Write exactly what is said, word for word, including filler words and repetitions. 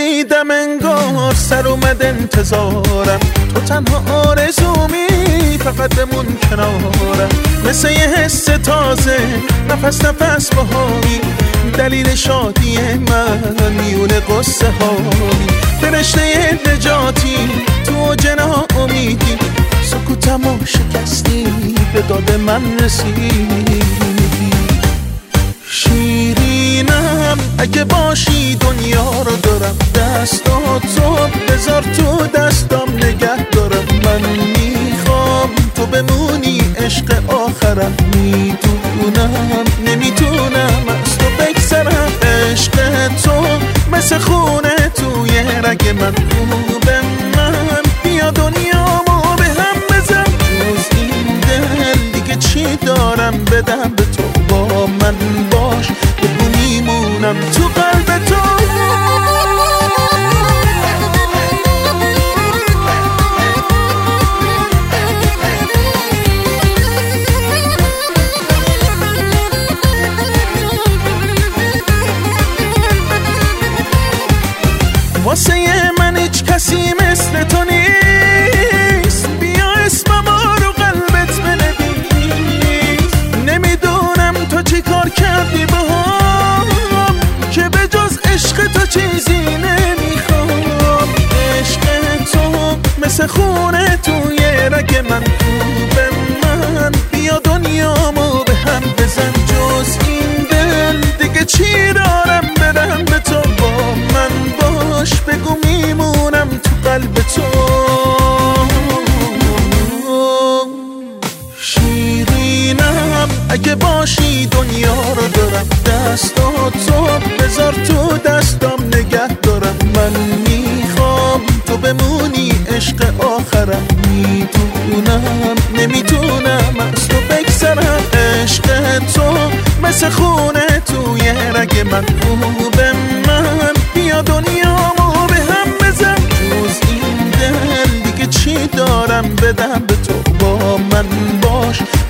رسیدم انگار سر اومد انتظارم، تو تنها آرزومی فقط بمون کنارم. مثل یه حس تازه نفس نفس بهاری، دلیل شادی من میون قصه هایی. فرشته نجاتی تو جنا امیدی، سکوتمو شکستی به داد من رسیدی. شیرینم اگه باشی دنیا رو دارم، دستاتو بذار تو دستام نگه دارم. من میخوام تو بمونی عشق آخرم، میدونم نمیتونم از تو بگذرم. عشق تو مثل خونه توی رگ من، خوبه من بیا دنیامو به هم بزن. جز این دل دیگه چی دارم بدم به تو، با من باش بگو میمونم تو قلب تو. واسه من هیچ کسی مثل تو نیست، بیا اسمم رو قلبت بنویس. نمیدونم تو چی کار کردی باهم که به جز عشق تو چیزی نمیخوام. عشق تو مثل خونه توی رگ من، خوبه من بیا دنیامو به هم بزن. جز این دل دیگه چی دارم بدم به تو، با من باش بگو میمونم تو قلب تو. شیرینم اگه باشی دنیا رو دارم، دستاتو بذار تو دستام نگه دارم. من میخوام تو بمونی عشق آخرم، میدونم نمیتونم از تو بگذرم. عشق تو مثل خونه توی رگ من، خوبه من بیا دنیامو به هم بزن. جز این دل دیگه چی دارم بدم به تو، با من باش